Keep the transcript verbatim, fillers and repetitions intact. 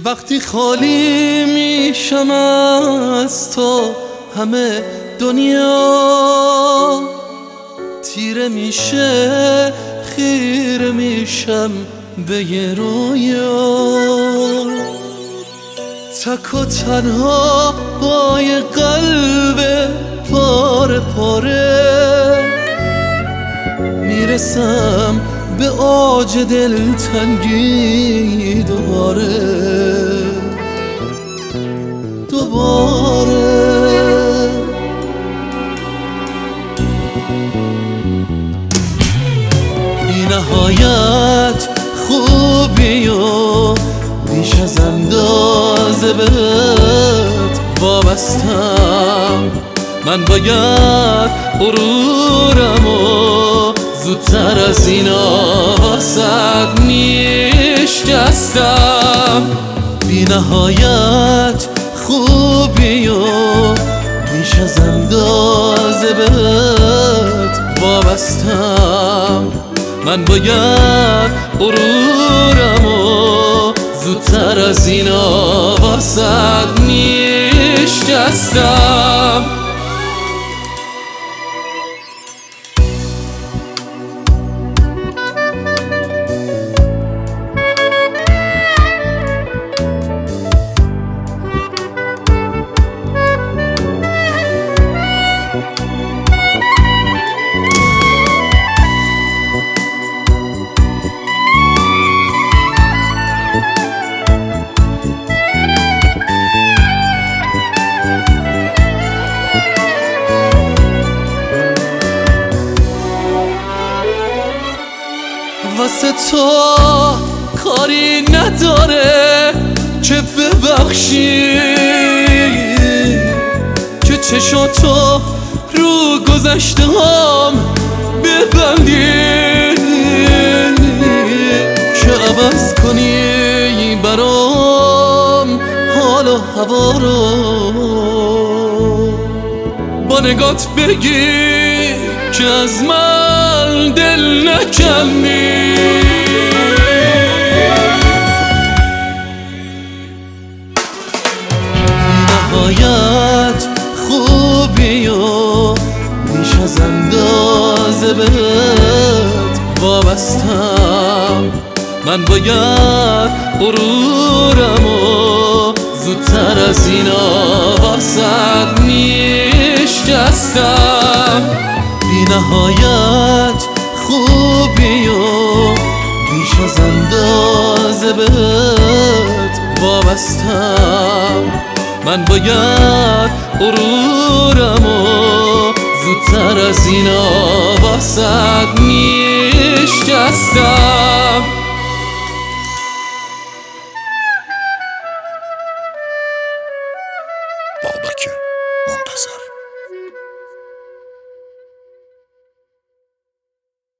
وقتی خالی میشم از تو همه دنیا تیره میشه، خیره میشم به یه رویا، تک و تنها با یه قلب پاره پاره میرسم به اوج دلتنگی دوباره دوباره. بی نهایت خوبی و بیش از اندازه بهت وابستم، من باید غرورمو زودتر از اینا واسد میشکستم. بی نهایت خوبی و بیش از اندازه بهت وابستم، من باید غرورمو زودتر از اینا واسد میشکستم. واسه تو کاری نداره که ببخشی، که چشاتو رو گذشته هم ببندی، که عوض کنی برام حال و هوا رو، با نگات بگی که از من دل نکنی. نهایت خوبی و بیش از اندازه بهت وابستم، من باید غرورمو زودتر از اینا واسد میشکستم. بی نهایت خوبی و بیش از اندازه بهت وابستم، من باید غرورمو زودتر از اینا واسد میشکستم.